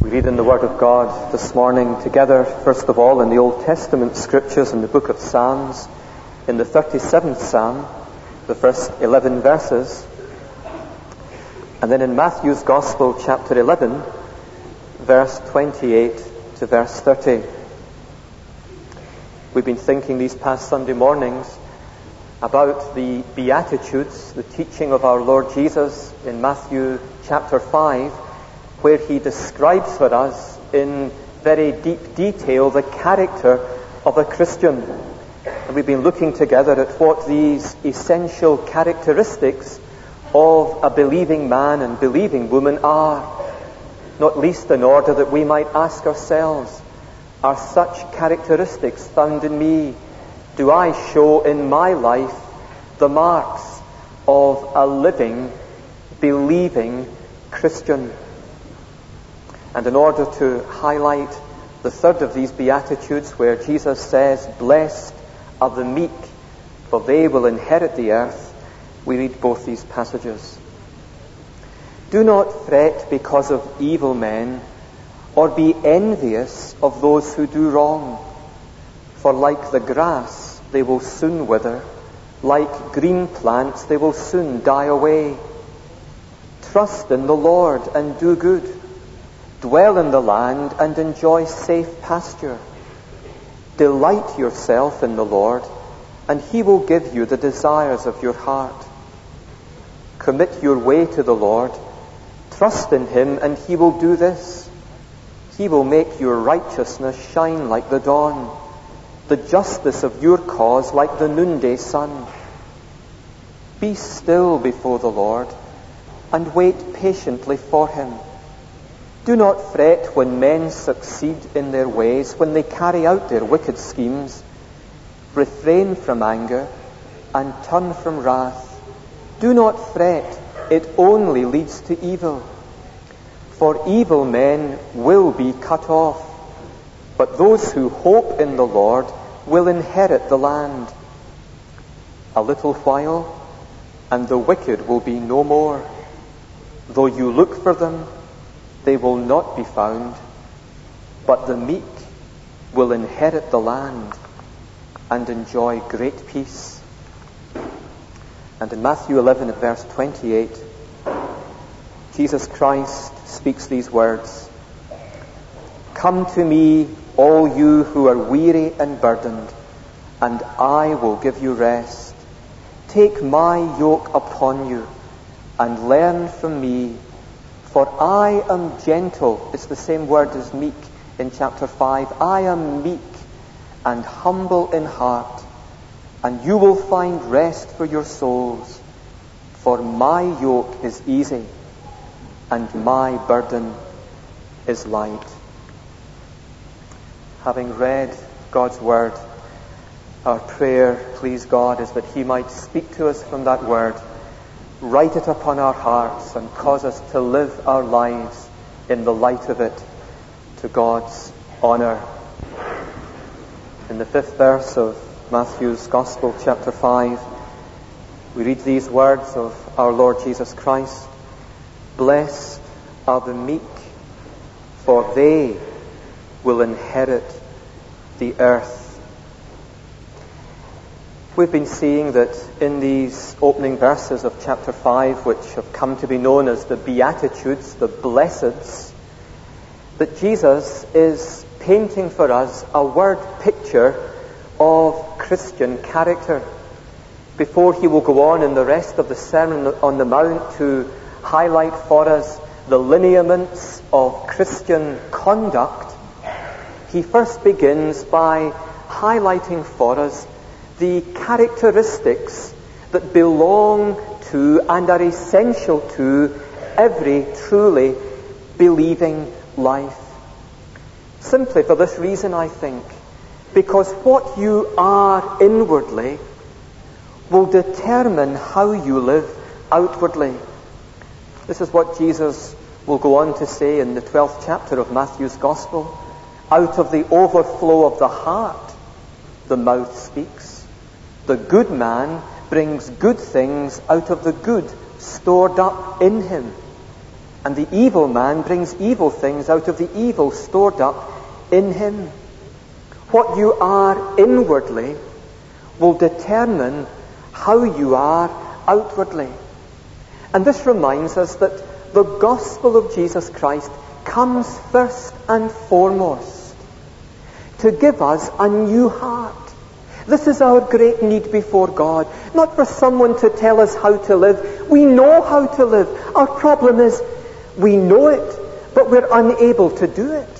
We read in the Word of God this morning together, first of all, in the Old Testament Scriptures in the book of Psalms, in the 37th Psalm, the first 11 verses, and then in Matthew's Gospel, chapter 11, verse 28 to verse 30. We've been thinking these past Sunday mornings about the Beatitudes, the teaching of our Lord Jesus in Matthew chapter 5, where he describes for us in very deep detail the character of a Christian. And we've been looking together at what these essential characteristics of a believing man and believing woman are, not least in order that we might ask ourselves, are such characteristics found in me? Do I show in my life the marks of a living, believing Christian? And in order to highlight the third of these Beatitudes, where Jesus says, "Blessed are the meek, for they will inherit the earth," we read both these passages. "Do not fret because of evil men, or be envious of those who do wrong. For like the grass, they will soon wither. Like green plants, they will soon die away. Trust in the Lord and do good. Dwell in the land and enjoy safe pasture. Delight yourself in the Lord, and he will give you the desires of your heart. Commit your way to the Lord. Trust in him, and he will do this. He will make your righteousness shine like the dawn, the justice of your cause like the noonday sun. Be still before the Lord, and wait patiently for him. Do not fret when men succeed in their ways, when they carry out their wicked schemes. Refrain from anger and turn from wrath. Do not fret, it only leads to evil. For evil men will be cut off, but those who hope in the Lord will inherit the land. A little while, and the wicked will be no more. Though you look for them, they will not be found, but the meek will inherit the land and enjoy great peace." And in Matthew 11 at verse 28, Jesus Christ speaks these words, "Come to me, all you who are weary and burdened, and I will give you rest. Take my yoke upon you and learn from me, for I am gentle." It's the same word as meek in chapter 5. "I am meek and humble in heart, and you will find rest for your souls. For my yoke is easy, and my burden is light." Having read God's word, our prayer, please God, is that he might speak to us from that word, write it upon our hearts, and cause us to live our lives in the light of it, to God's honor. In the 5th verse of Matthew's Gospel, chapter 5, we read these words of our Lord Jesus Christ, "Blessed are the meek, for they will inherit the earth." We've been seeing that in these opening verses of chapter 5, which have come to be known as the Beatitudes, the Blesseds, that Jesus is painting for us a word picture of Christian character. Before he will go on in the rest of the Sermon on the Mount to highlight for us the lineaments of Christian conduct, he first begins by highlighting for us the characteristics that belong to and are essential to every truly believing life. Simply for this reason, I think, because what you are inwardly will determine how you live outwardly. This is what Jesus will go on to say in the 12th chapter of Matthew's Gospel. "Out of the overflow of the heart, the mouth speaks. The good man brings good things out of the good stored up in him. And the evil man brings evil things out of the evil stored up in him. What you are inwardly will determine how you are outwardly. And this reminds us that the gospel of Jesus Christ comes first and foremost to give us a new heart. This is our great need before God. Not for someone to tell us how to live. We know how to live. Our problem is we know it, but we're unable to do it.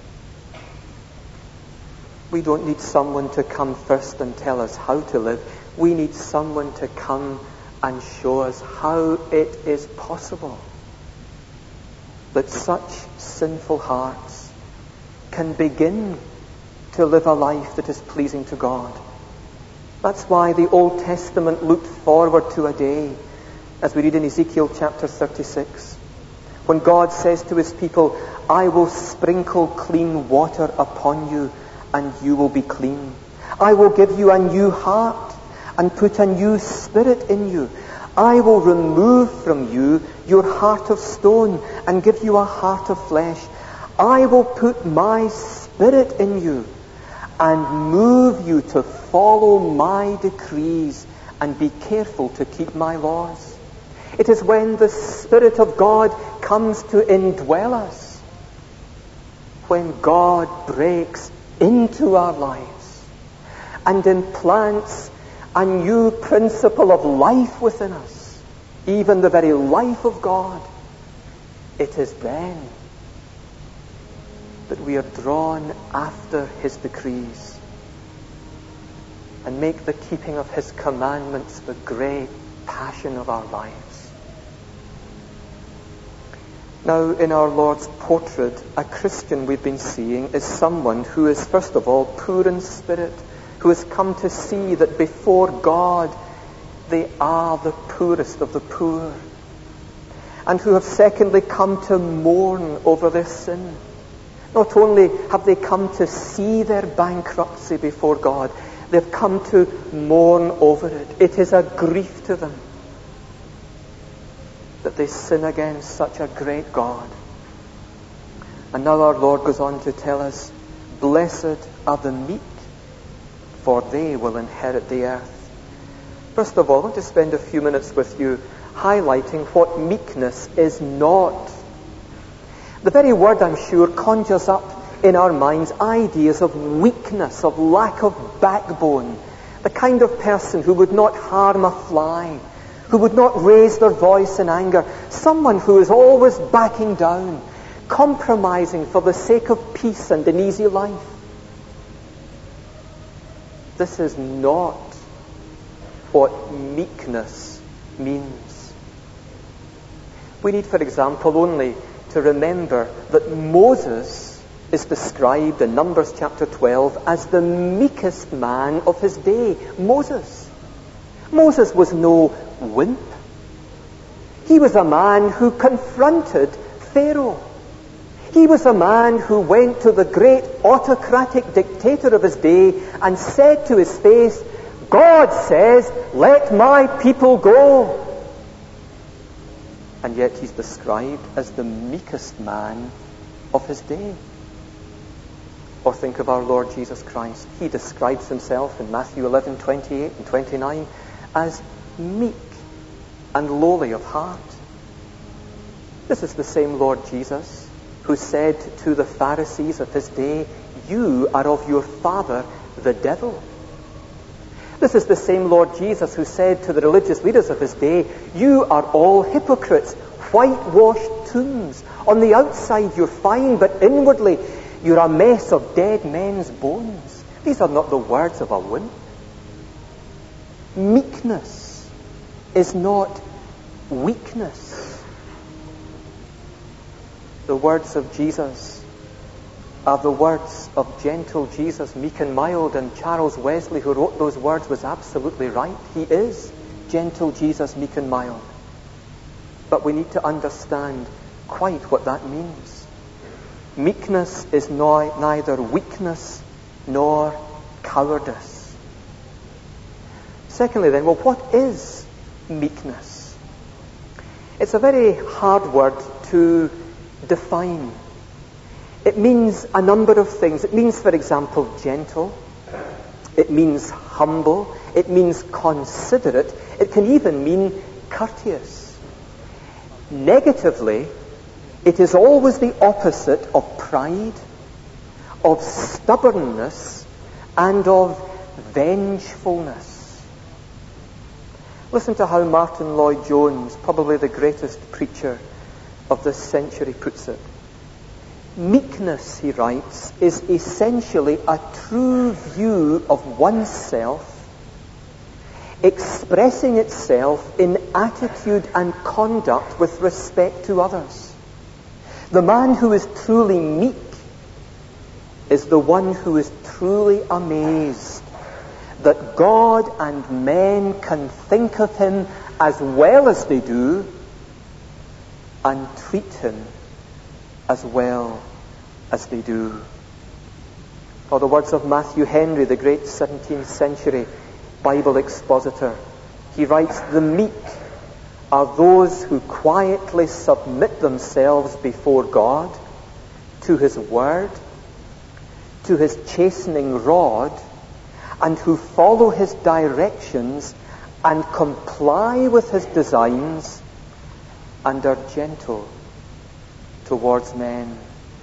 We don't need someone to come first and tell us how to live. We need someone to come and show us how it is possible that such sinful hearts can begin to live a life that is pleasing to God. That's why the Old Testament looked forward to a day, as we read in Ezekiel chapter 36, when God says to his people, I will sprinkle clean water upon you, and you will be clean. I will give you a new heart and put a new spirit in you. I will remove from you your heart of stone and give you a heart of flesh. I will put my spirit in you and move you to follow my decrees and be careful to keep my laws. It is when the Spirit of God comes to indwell us, when God breaks into our lives and implants a new principle of life within us, even the very life of God. It is then that we are drawn after his decrees and make the keeping of his commandments the great passion of our lives. Now, in our Lord's portrait, a Christian we've been seeing is someone who is, first of all, poor in spirit, who has come to see that before God they are the poorest of the poor, and who have secondly come to mourn over their sin. Not only have they come to see their bankruptcy before God, they've come to mourn over it. It is a grief to them that they sin against such a great God. And now our Lord goes on to tell us, blessed are the meek, for they will inherit the earth. First of all, I want to spend a few minutes with you highlighting what meekness is not. The very word, I'm sure, conjures up in our minds ideas of weakness, of lack of backbone, the kind of person who would not harm a fly, who would not raise their voice in anger, someone who is always backing down, compromising for the sake of peace and an easy life. This is not what meekness means. We need, for example, only to remember that Moses is described in Numbers chapter 12 as the meekest man of his day. Moses was no wimp. He was a man who confronted Pharaoh. He was a man who went to the great autocratic dictator of his day and said to his face, God says, let my people go. And yet he's described as the meekest man of his day. Or think of our Lord Jesus Christ. He describes himself in Matthew 11:28 and 29 as meek and lowly of heart. This is the same Lord Jesus who said to the Pharisees of his day, you are of your father, the devil. This is the same Lord Jesus who said to the religious leaders of his day, you are all hypocrites, whitewashed tombs. On the outside you're fine, but inwardly you're a mess of dead men's bones. These are not the words of a wimp. Meekness is not weakness. The words of Jesus are the words of gentle Jesus, meek and mild, and Charles Wesley, who wrote those words, was absolutely right. He is gentle Jesus, meek and mild. But we need to understand quite what that means. Meekness is neither weakness nor cowardice. Secondly then, well, what is meekness? It's a very hard word to define. It means a number of things. It means, for example, gentle. It means humble. It means considerate. It can even mean courteous. Negatively, it is always the opposite of pride, of stubbornness, and of vengefulness. Listen to how Martin Lloyd-Jones, probably the greatest preacher of this century, puts it. Meekness, he writes, is essentially a true view of oneself, expressing itself in attitude and conduct with respect to others. The man who is truly meek is the one who is truly amazed that God and men can think of him as well as they do and treat him as well as they do. Or the words of Matthew Henry, the great 17th century Bible expositor. He writes, "The meek are those who quietly submit themselves before God, to his word, to his chastening rod, and who follow his directions and comply with his designs and are gentle towards men."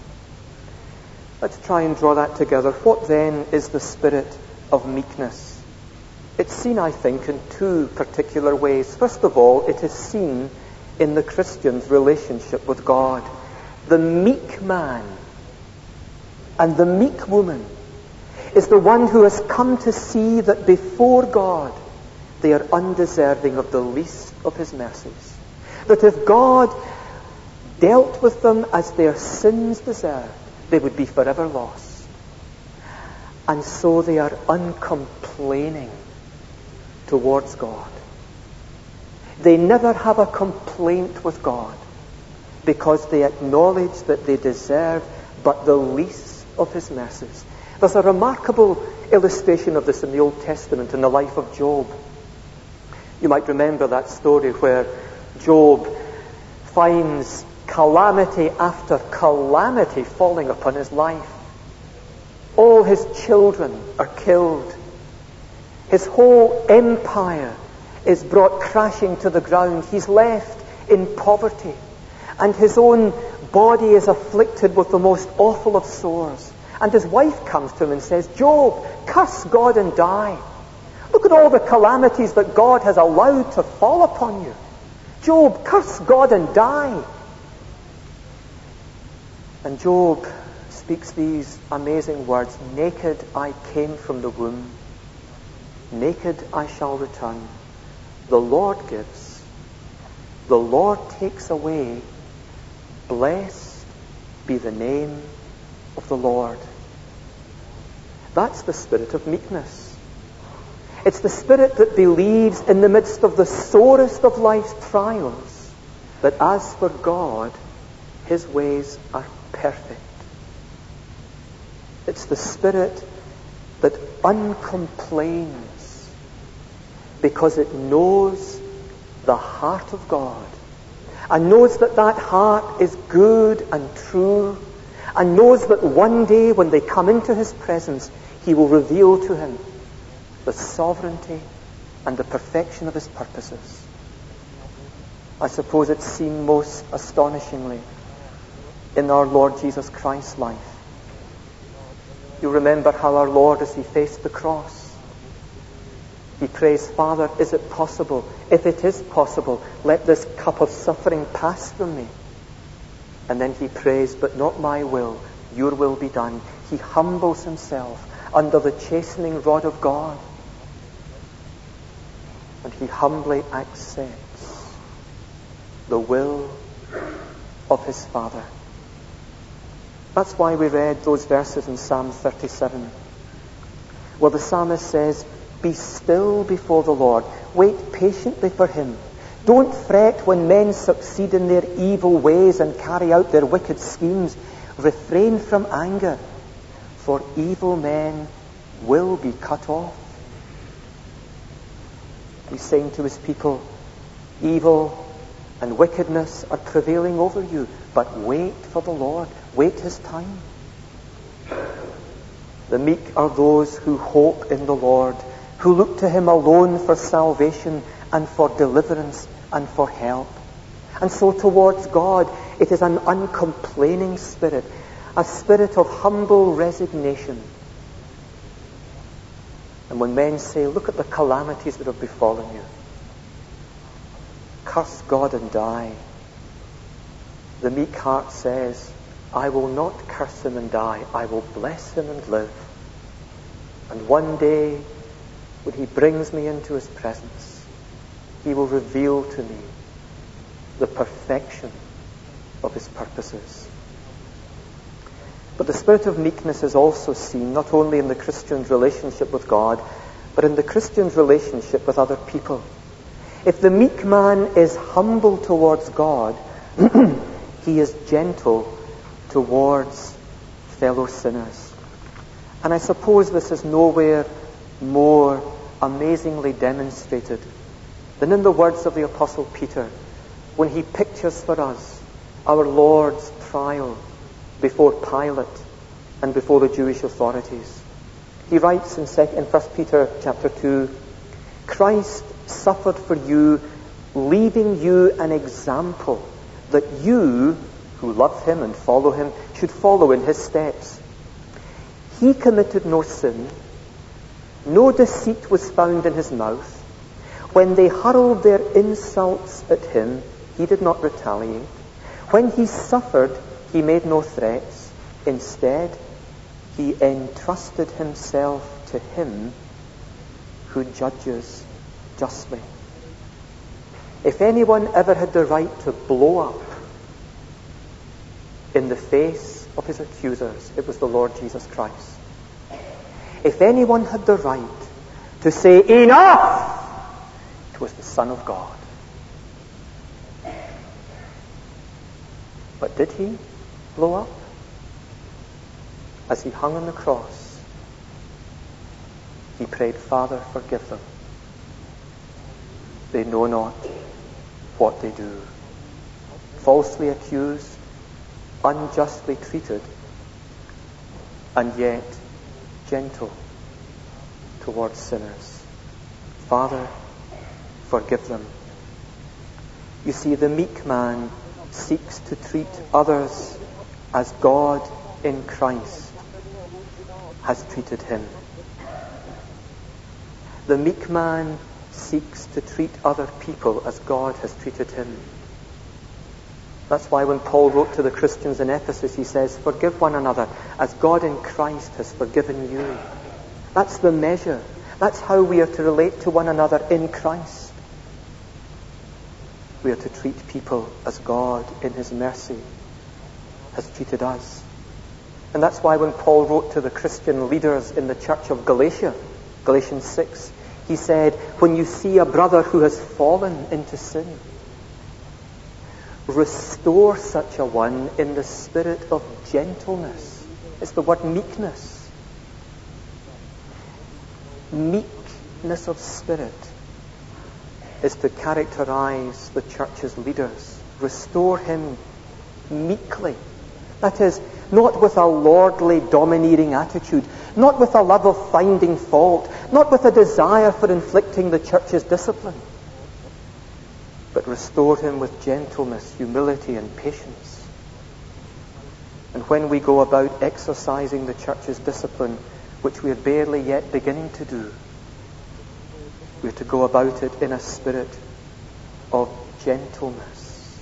Let's try and draw that together. What then is the spirit of meekness? It's seen, I think, in two particular ways. First of all, it is seen in the Christian's relationship with God. The meek man and the meek woman is the one who has come to see that before God they are undeserving of the least of his mercies. That if God dealt with them as their sins deserved, they would be forever lost. And so they are uncomplaining towards God. They never have a complaint with God because they acknowledge that they deserve but the least of his mercies. There's a remarkable illustration of this in the Old Testament in the life of Job. You might remember that story where Job finds calamity after calamity falling upon his life. All his children are killed. His whole empire is brought crashing to the ground. He's left in poverty. And his own body is afflicted with the most awful of sores. And his wife comes to him and says, "Job, curse God and die. Look at all the calamities that God has allowed to fall upon you. Job, curse God and die." And Job speaks these amazing words, "Naked I came from the womb. Naked I shall return. The Lord gives. The Lord takes away. Blessed be the name of the Lord." That's the spirit of meekness. It's the spirit that believes in the midst of the sorest of life's trials that as for God, his ways are perfect. It's the spirit that uncomplains because it knows the heart of God and knows that that heart is good and true and knows that one day when they come into his presence, he will reveal to him the sovereignty and the perfection of his purposes. I suppose it's seen most astonishingly in our Lord Jesus Christ's life. You remember how our Lord, as he faced the cross, he prays, "Father, is it possible? If it is possible, let this cup of suffering pass from me." And then he prays, "But not my will, your will be done." He humbles himself under the chastening rod of God. And he humbly accepts the will of his Father. That's why we read those verses in Psalm 37, where the psalmist says, "Be still before the Lord. Wait patiently for him. Don't fret when men succeed in their evil ways and carry out their wicked schemes. Refrain from anger, for evil men will be cut off." He's saying to his people, evil and wickedness are prevailing over you. But wait for the Lord. Wait his time. The meek are those who hope in the Lord, who look to him alone for salvation and for deliverance and for help. And so towards God, it is an uncomplaining spirit, a spirit of humble resignation. And when men say, look at the calamities that have befallen you, curse God and die, the meek heart says, I will not curse him and die. I will bless him and live. And one day, when he brings me into his presence, he will reveal to me the perfection of his purposes. But the spirit of meekness is also seen not only in the Christian's relationship with God, but in the Christian's relationship with other people. If the meek man is humble towards God, he is gentle towards fellow sinners. And I suppose this is nowhere more amazingly demonstrated than in the words of the Apostle Peter, when he pictures for us our Lord's trial before Pilate and before the Jewish authorities. He writes in 1 Peter chapter 2, Christ suffered for you, leaving you an example that you, who love him and follow him, should follow in his steps. He committed no sin. No deceit was found in his mouth. When they hurled their insults at him, he did not retaliate. When he suffered, he made no threats. Instead, he entrusted himself to him who judges justly. If anyone ever had the right to blow up in the face of his accusers, it was the Lord Jesus Christ. If anyone had the right to say, enough, it was the Son of God. But did he blow up? As he hung on the cross, he prayed, Father, forgive them. They know not what they do. Falsely accused, unjustly treated, and yet gentle towards sinners. Father, forgive them. You see, the meek man seeks to treat others as God in Christ has treated him. The meek man seeks to treat other people as God has treated him. That's why when Paul wrote to the Christians in Ephesus, he says, forgive one another as God in Christ has forgiven you. That's the measure. That's how we are to relate to one another in Christ. We are to treat people as God in his mercy has treated us. And that's why when Paul wrote to the Christian leaders in the church of Galatia, Galatians 6, he said, when you see a brother who has fallen into sin, restore such a one in the spirit of gentleness. It's the word meekness. Meekness of spirit is to characterize the church's leaders. Restore him meekly. That is, not with a lordly, domineering attitude, not with a love of finding fault, not with a desire for inflicting the church's discipline, but restore him with gentleness, humility, and patience. And when we go about exercising the church's discipline, which we are barely yet beginning to do, we are to go about it in a spirit of gentleness.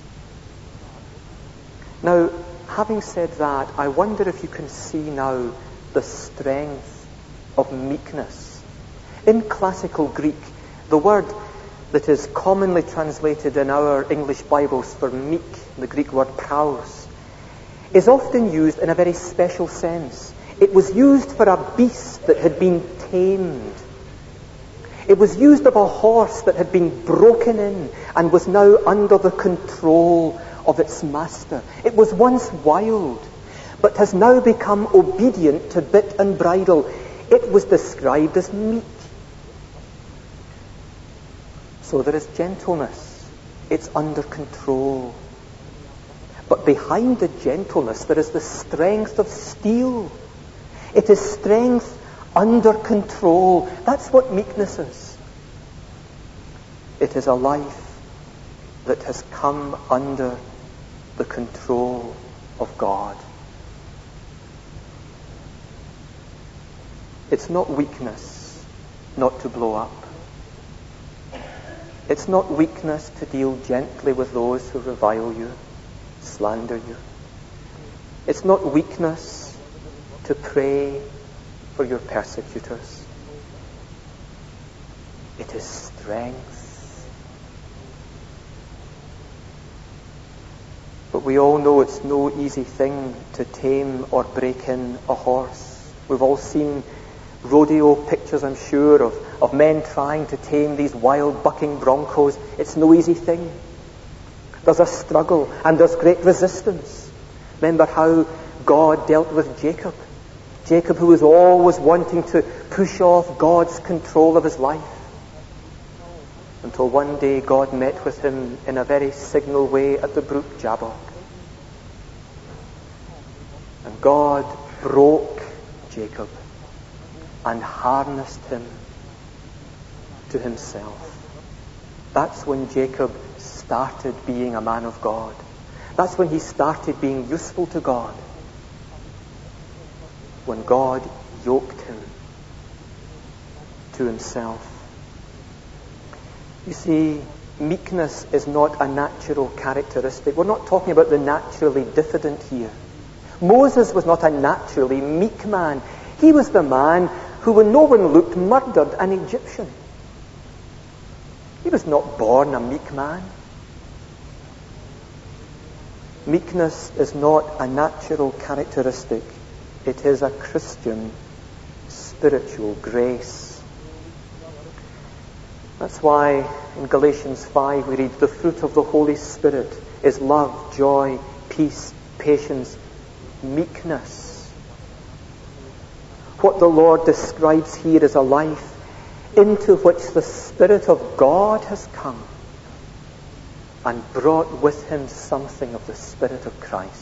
Now, having said that, I wonder if you can see now the strength of meekness. In classical Greek, the word that is commonly translated in our English Bibles for meek, the Greek word praus, is often used in a very special sense. It was used for a beast that had been tamed. It was used of a horse that had been broken in and was now under the control of its master. It was once wild, but has now become obedient to bit and bridle. It was described as meek. So there is gentleness It's under control. But behind the gentleness, there is the strength of steel. It is strength under control. That's what meekness is. It is a life that has come under the control of God. It's not weakness not to blow up. It's not weakness to deal gently with those who revile you, slander you. It's not weakness to pray for your persecutors. It is strength. But we all know it's no easy thing to tame or break in a horse. We've all seen rodeo pictures, I'm sure, of men trying to tame these wild bucking broncos. It's no easy thing. There's a struggle and there's great resistance. Remember how God dealt with Jacob. Jacob, who was always wanting to push off God's control of his life. Until one day God met with him in a very signal way at the brook Jabbok. And God broke Jacob and harnessed him to himself. That's when Jacob started being a man of God. That's when he started being useful to God. When God yoked him to himself. You see, meekness is not a natural characteristic. We're not talking about the naturally diffident here. Moses was not a naturally meek man. He was the man who, when no one looked, murdered an Egyptian. He was not born a meek man. Meekness is not a natural characteristic. It is a Christian spiritual grace. That's why in Galatians 5 we read, the fruit of the Holy Spirit is love, joy, peace, patience, meekness. What the Lord describes here is a life into which the Spirit of God has come and brought with him something of the Spirit of Christ.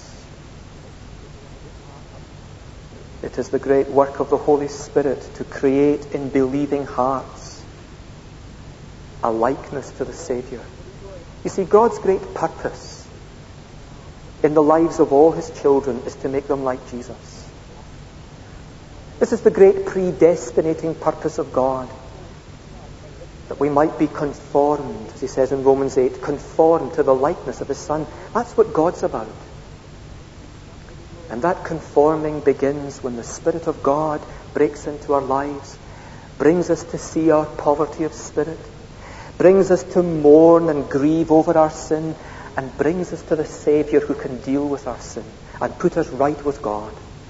It is the great work of the Holy Spirit to create in believing hearts a likeness to the Saviour. You see, God's great purpose in the lives of all his children is to make them like Jesus. This is the great predestinating purpose of God, that we might be conformed, as he says in Romans 8, conformed to the likeness of his Son. That's what God's about. And that conforming begins when the Spirit of God breaks into our lives, brings us to see our poverty of spirit, brings us to mourn and grieve over our sin, and brings us to the Saviour who can deal with our sin and put us right with God.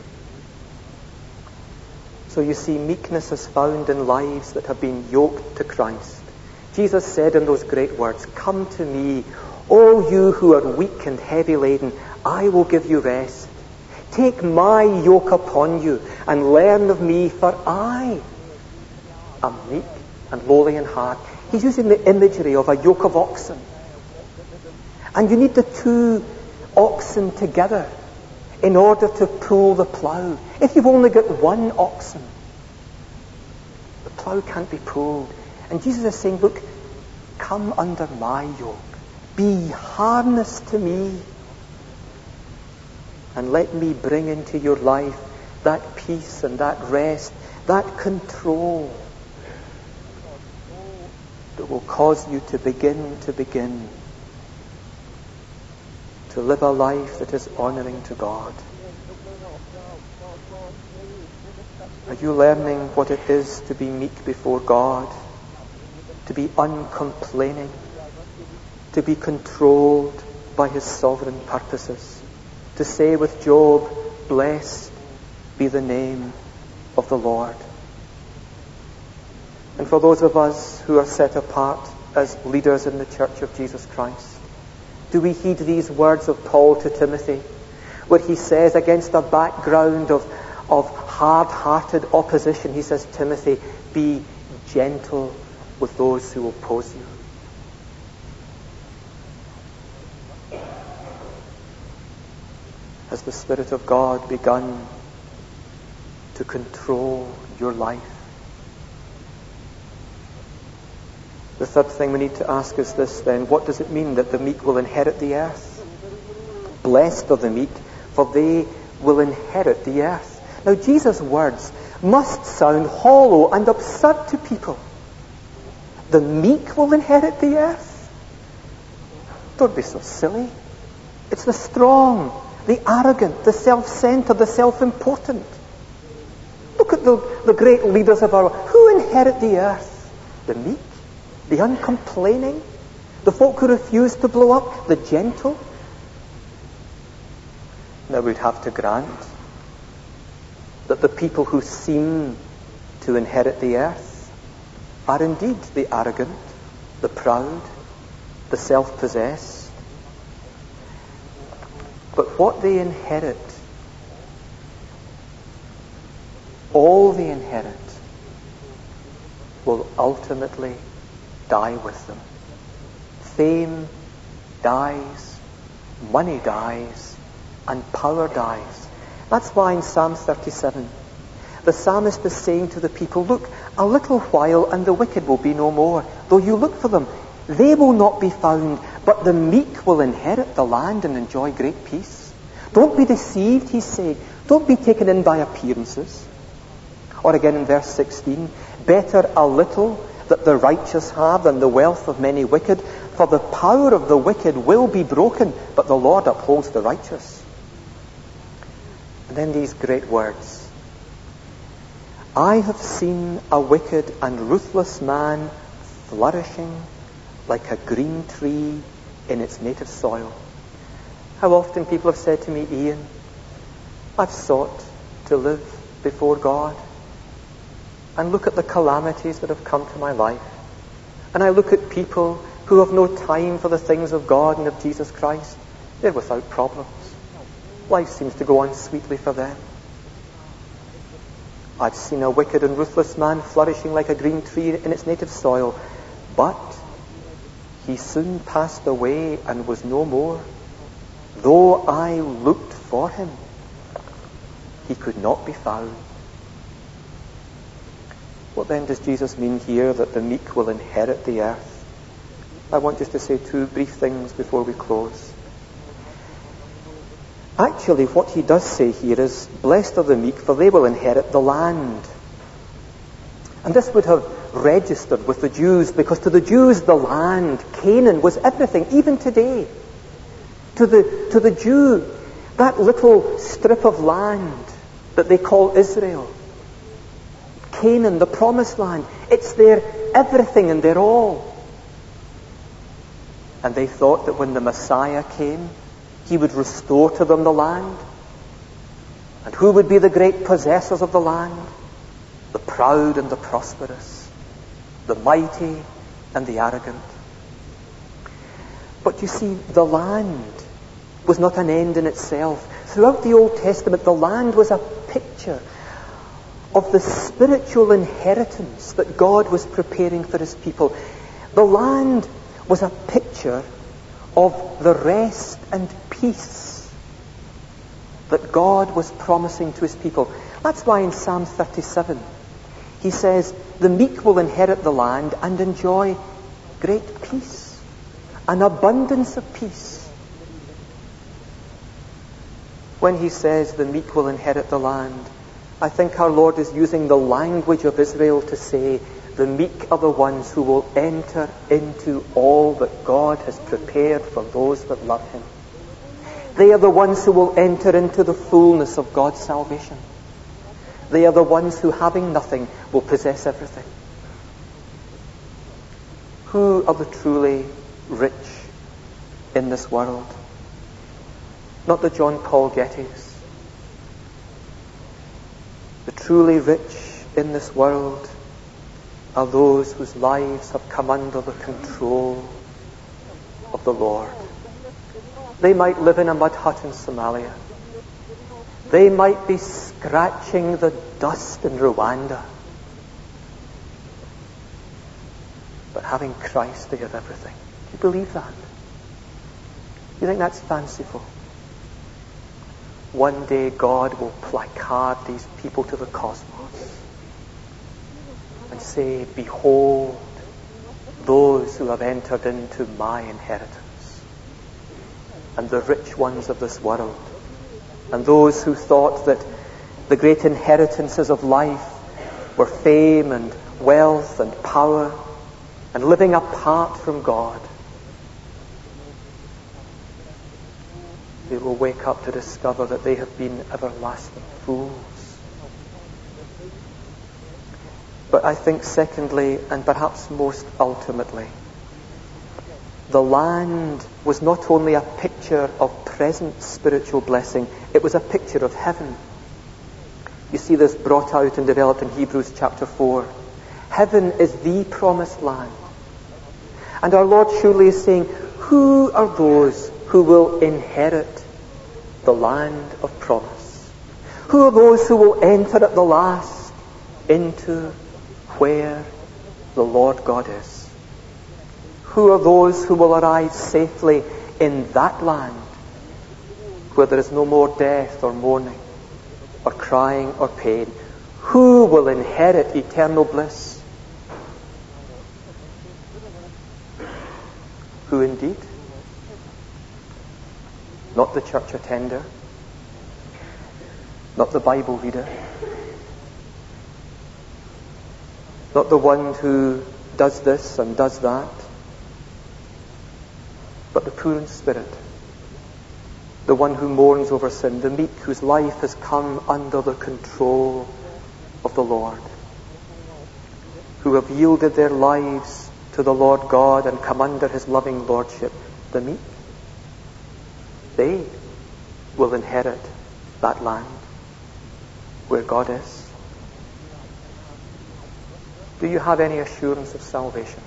So you see, meekness is found in lives that have been yoked to Christ. Jesus said in those great words, "Come to me, all you who are weak and heavy laden, I will give you rest. Take my yoke upon you and learn of me, for I am meek and lowly in heart." He's using the imagery of a yoke of oxen. And you need the two oxen together in order to pull the plough. If you've only got one oxen, the plough can't be pulled. And Jesus is saying, look, come under my yoke. Be harnessed to me. And let me bring into your life that peace and that rest, that control that will cause you to begin to live a life that is honoring to God. Are you learning what it is to be meek before God? To be uncomplaining? To be controlled by his sovereign purposes? To say with Job, "Blessed be the name of the Lord." And for those of us who are set apart as leaders in the Church of Jesus Christ, do we heed these words of Paul to Timothy, where he says, against a background of hard-hearted opposition, he says, "Timothy, be gentle with those who oppose you." has the Spirit of God begun to control your life? The third thing we need to ask is this then: what does it mean that the meek will inherit the earth? Blessed are the meek, for they will inherit the earth. Now, Jesus' words must sound hollow and absurd to people. The meek will inherit the earth? Don't be so silly. It's the strong, the arrogant, the self-centered, the self-important. Look at the great leaders of our world. Who inherit the earth? The meek, the uncomplaining, the folk who refuse to blow up, the gentle. Now we'd have to grant that the people who seem to inherit the earth are indeed the arrogant, the proud, the self-possessed. But what they inherit, all they inherit, will ultimately die with them. Fame dies, money dies, and power dies. That's why in Psalm 37, the psalmist is saying to the people, look, a little while and the wicked will be no more. Though you look for them, they will not be found, but the meek will inherit the land and enjoy great peace. Don't be deceived, he's saying. Don't be taken in by appearances. Or again in verse 16, better a little that the righteous have than the wealth of many wicked, for the power of the wicked will be broken, but the Lord upholds the righteous. And then these great words. I have seen a wicked and ruthless man flourishing like a green tree in its native soil. How often people have said to me, Ian, I've sought to live before God and look at the calamities that have come to my life. And I look at people who have no time for the things of God and of Jesus Christ. They're without problems. Life seems to go on sweetly for them. I've seen a wicked and ruthless man flourishing like a green tree in its native soil, but he soon passed away and was no more. Though I looked for him, he could not be found. What then does Jesus mean here that the meek will inherit the earth? I want just to say two brief things before we close. Actually, what he does say here is, blessed are the meek, for they will inherit the land. And this would have registered with the Jews, because to the Jews the land, Canaan, was everything, even today. To the Jew, that little strip of land that they call Israel, Canaan, the promised land, it's their everything and their all. And they thought that when the Messiah came, he would restore to them the land. And who would be the great possessors of the land? The proud and the prosperous, the mighty and the arrogant. But you see, the land was not an end in itself. Throughout the Old Testament, the land was a picture of the spiritual inheritance that God was preparing for his people. The land was a picture of the rest and peace that God was promising to his people. That's why in Psalm 37, he says, the meek will inherit the land and enjoy great peace, an abundance of peace. When he says the meek will inherit the land, I think our Lord is using the language of Israel to say, the meek are the ones who will enter into all that God has prepared for those that love him. They are the ones who will enter into the fullness of God's salvation. They are the ones who, having nothing, will possess everything. Who are the truly rich in this world? Not the John Paul Gettys. The truly rich in this world are those whose lives have come under the control of the Lord. They might live in a mud hut in Somalia. They might be scratching the dust in Rwanda. But having Christ, they have everything. Do you believe that? Do you think that's fanciful? one day God will placard these people to the cosmos and say, behold, those who have entered into my inheritance, and the rich ones of this world, and those who thought that the great inheritances of life were fame and wealth and power and living apart from God, they will wake up to discover that they have been everlasting fools. But I think secondly, and perhaps most ultimately, the land was not only a picture of present spiritual blessing, it was a picture of heaven. You see this brought out and developed in Hebrews chapter 4. Heaven is the promised land. And our Lord surely is saying, who are those who will inherit the land of promise? Who are those who will enter at the last into where the Lord God is? Who are those who will arrive safely in that land where there is no more death or mourning or crying or pain? Who will inherit eternal bliss? Who indeed? Not the church attender, not the Bible reader, not the one who does this and does that, but the poor in spirit, the one who mourns over sin, the meek whose life has come under the control of the Lord, who have yielded their lives to the Lord God and come under his loving lordship. The meek, they will inherit that land where God is. Do you have any assurance of salvation?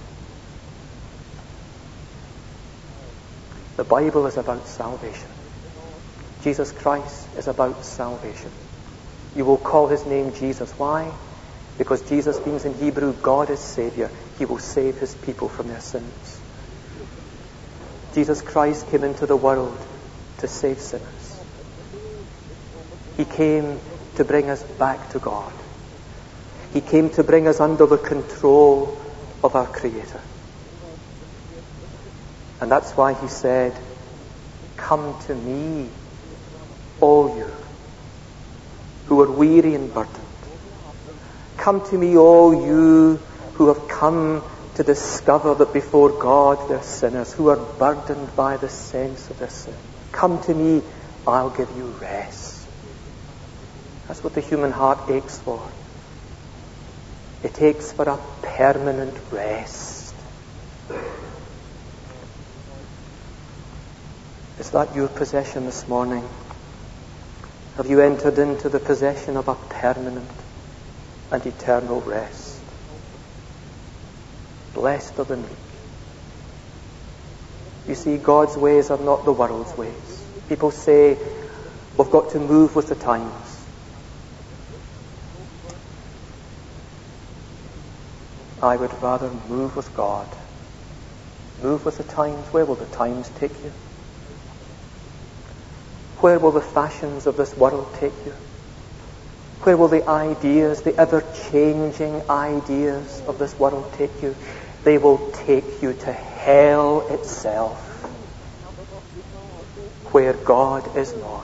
The Bible is about salvation. Jesus Christ is about salvation. You will call his name Jesus. Why? Because Jesus means in Hebrew, God is Savior. He will save his people from their sins. Jesus Christ came into the world to save sinners. He came to bring us back to God. He came to bring us under the control of our Creator. And that's why he said, come to me, all you who are weary and burdened. Come to me, all you who have come to discover that before God they're sinners, who are burdened by the sense of their sin. Come to me, I'll give you rest. That's what the human heart aches for. It aches for a permanent rest. Is that your possession this morning? Have you entered into the possession of a permanent and eternal rest? Blessed are the meek. You see, God's ways are not the world's ways. People say, we've got to move with the times. I would rather move with God. Move with the times. Where will the times take you? Where will the fashions of this world take you? Where will the ideas, the ever-changing ideas of this world take you? They will take you to hell itself, where God is not.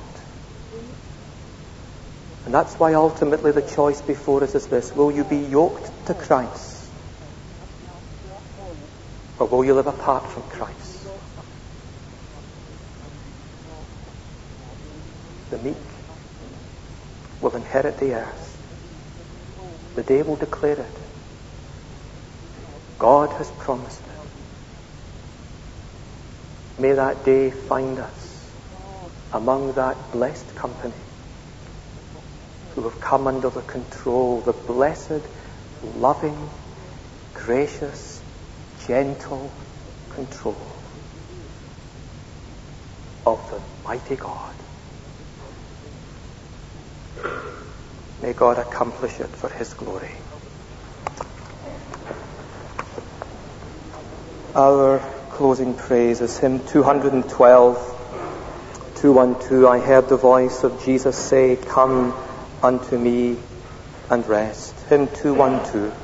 And that's why ultimately the choice before us is this. Will you be yoked to Christ? Or will you live apart from Christ? The meek will inherit the earth. The day will declare it. God has promised it. May that day find us among that blessed company who have come under the control, the blessed, loving, gracious, gentle control of the mighty God. May God accomplish it for his glory. Our closing praise is hymn 212, 212, I heard the voice of Jesus say, "Come unto me and rest." Hymn 212.